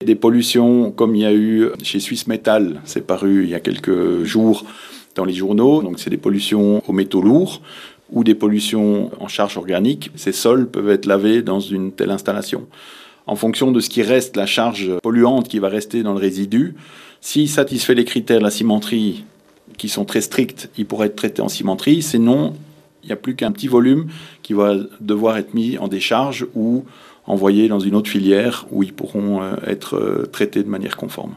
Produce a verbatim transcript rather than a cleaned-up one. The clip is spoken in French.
des pollutions comme il y a eu chez Suisse Metal, c'est paru il y a quelques jours dans les journaux, donc c'est des pollutions aux métaux lourds ou des pollutions en charge organique. Ces sols peuvent être lavés dans une telle installation. En fonction de ce qui reste, la charge polluante qui va rester dans le résidu, s'il satisfait les critères de la cimenterie qui sont très stricts, il pourrait être traité en cimenterie. Sinon, il n'y a plus qu'un petit volume qui va devoir être mis en décharge ou envoyé dans une autre filière où ils pourront être traités de manière conforme.